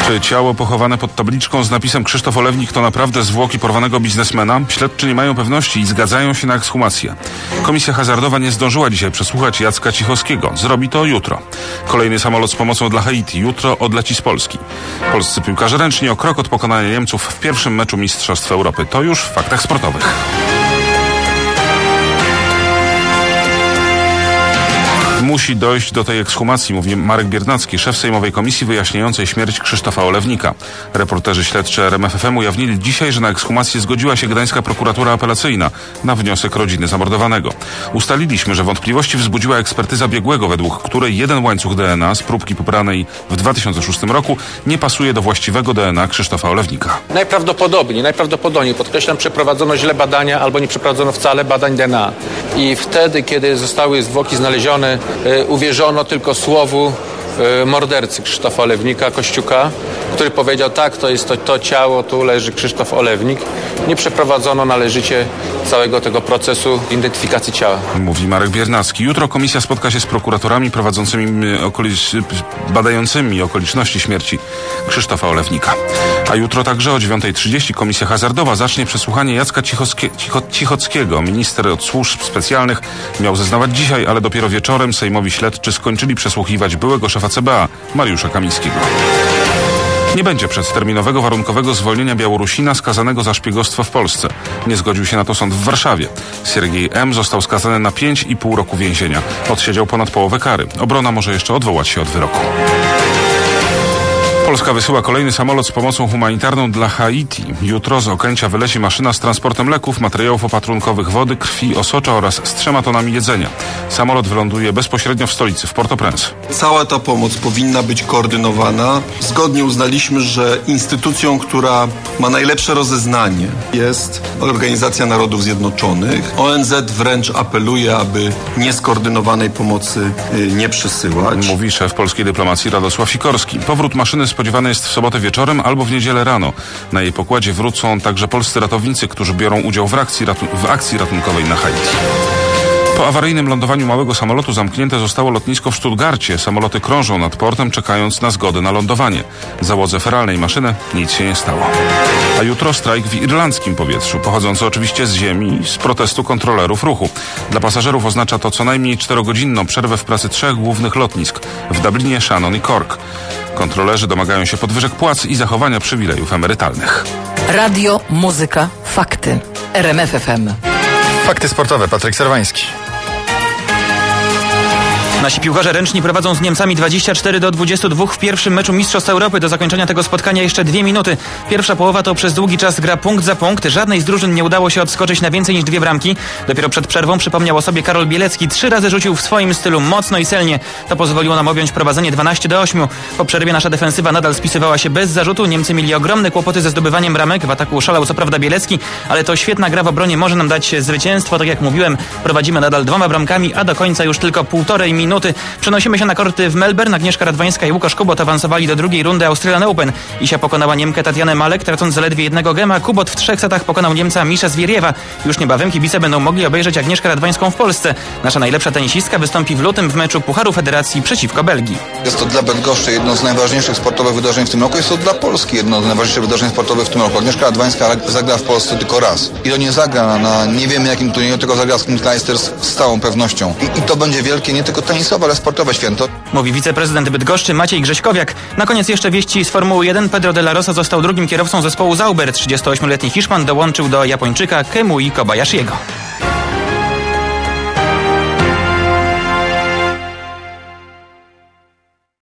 Ciało pochowane pod tabliczką z napisem Krzysztof Olewnik to naprawdę zwłoki porwanego biznesmena? Śledczy nie mają pewności i zgadzają się na ekshumację. Komisja hazardowa nie zdążyła dzisiaj przesłuchać Jacka Cichockiego. Zrobi to jutro. Kolejny samolot z pomocą dla Haiti jutro odleci z Polski. Polscy piłkarze ręczni o krok od pokonania Niemców w pierwszym meczu Mistrzostw Europy. To już w faktach sportowych. Musi dojść do tej ekshumacji, mówi Marek Biernacki, szef sejmowej komisji wyjaśniającej śmierć Krzysztofa Olewnika. Reporterzy śledczy RMF FM ujawnili dzisiaj, że na ekshumację zgodziła się gdańska prokuratura apelacyjna na wniosek rodziny zamordowanego. Ustaliliśmy, że wątpliwości wzbudziła ekspertyza biegłego, według której jeden łańcuch DNA z próbki pobranej w 2006 roku nie pasuje do właściwego DNA Krzysztofa Olewnika. Najprawdopodobniej, podkreślam, przeprowadzono źle badania albo nie przeprowadzono wcale badań DNA. I wtedy, kiedy zostały zwłoki znalezione, uwierzono tylko słowu mordercy Krzysztofa Olewnika, Kościuka, który powiedział: tak, to jest to ciało, tu leży Krzysztof Olewnik. Nie przeprowadzono należycie całego tego procesu identyfikacji ciała. Mówi Marek Biernacki. Jutro komisja spotka się z prokuratorami badającymi okoliczności śmierci Krzysztofa Olewnika. A jutro także o 9:30 Komisja Hazardowa zacznie przesłuchanie Jacka Cichockiego. Minister od służb specjalnych miał zeznawać dzisiaj, ale dopiero wieczorem sejmowi śledczy skończyli przesłuchiwać byłego szefa CBA Mariusza Kamińskiego. Nie będzie przedterminowego warunkowego zwolnienia Białorusina skazanego za szpiegostwo w Polsce. Nie zgodził się na to sąd w Warszawie. Siergiej M. został skazany na 5,5 roku więzienia. Odsiedział ponad połowę kary. Obrona może jeszcze odwołać się od wyroku. Polska wysyła kolejny samolot z pomocą humanitarną dla Haiti. Jutro z Okęcia wyleci maszyna z transportem leków, materiałów opatrunkowych, wody, krwi, osocza oraz z 3 tonami jedzenia. Samolot wyląduje bezpośrednio w stolicy, w Port-au-Prince. Cała ta pomoc powinna być koordynowana. Zgodnie uznaliśmy, że instytucją, która ma najlepsze rozeznanie, jest Organizacja Narodów Zjednoczonych. ONZ wręcz apeluje, aby nieskoordynowanej pomocy nie przesyłać. Mówi szef polskiej dyplomacji Radosław Sikorski. Powrót maszyny spodziewany jest w sobotę wieczorem albo w niedzielę rano. Na jej pokładzie wrócą także polscy ratownicy, którzy biorą udział w akcji ratunkowej na Haiti. Po awaryjnym lądowaniu małego samolotu zamknięte zostało lotnisko w Stuttgarcie. Samoloty krążą nad portem, czekając na zgodę na lądowanie. Załodze feralnej maszyny nic się nie stało. A jutro strajk w irlandzkim powietrzu, pochodzący oczywiście z ziemi, z protestu kontrolerów ruchu. Dla pasażerów oznacza to co najmniej 4-godzinną przerwę w pracy 3 głównych lotnisk w Dublinie, Shannon i Cork. Kontrolerzy domagają się podwyżek płac i zachowania przywilejów emerytalnych. Radio, muzyka, fakty. RMF FM. Fakty sportowe. Patryk Serwański. Nasi piłkarze ręczni prowadzą z Niemcami 24-22 w pierwszym meczu Mistrzostw Europy. Do zakończenia tego spotkania jeszcze 2 minuty. Pierwsza połowa to przez długi czas gra punkt za punkt. Żadnej z drużyn nie udało się odskoczyć na więcej niż 2 bramki. Dopiero przed przerwą przypomniał o sobie Karol Bielecki. 3 razy rzucił w swoim stylu mocno i celnie. To pozwoliło nam objąć prowadzenie 12-8. Po przerwie nasza defensywa nadal spisywała się bez zarzutu. Niemcy mieli ogromne kłopoty ze zdobywaniem bramek. W ataku szalał co prawda Bielecki, ale to świetna gra w obronie może nam dać zwycięstwo. Tak jak mówiłem, prowadzimy nadal 2 bramkami, a do końca już tylko 1,5 minuty. Przenosimy się na korty w Melbourne. Agnieszka Radwańska i Łukasz Kubot awansowali do drugiej rundy Australian Open. Isia pokonała Niemkę Tatianę Malek, tracąc zaledwie 1 gema. Kubot w 3 setach pokonał Niemca Misza Zwieriewa. Już niebawem kibice będą mogli obejrzeć Agnieszkę Radwańską w Polsce. Nasza najlepsza tenisistka wystąpi w lutym w meczu Pucharu Federacji przeciwko Belgii. Jest to dla Bydgoszczy jedno z najważniejszych sportowych wydarzeń w tym roku. Jest to dla Polski jedno z najważniejszych wydarzeń sportowych w tym roku. Agnieszka Radwańska zagra w Polsce tylko raz. I to nie zagra na nie wiemy jakim turnieju, tylko zagra z Kim Clijsters z całą pewnością. I to będzie wielkie nie tylko tenisowe, ale sportowe święto. Mówi wiceprezydent Bydgoszczy Maciej Grześkowiak. Na koniec jeszcze wieści z Formuły 1. Pedro de la Rosa został drugim kierowcą zespołu Sauber. 38-letni Hiszpan dołączył do Japończyka Kemui Kobayashiego.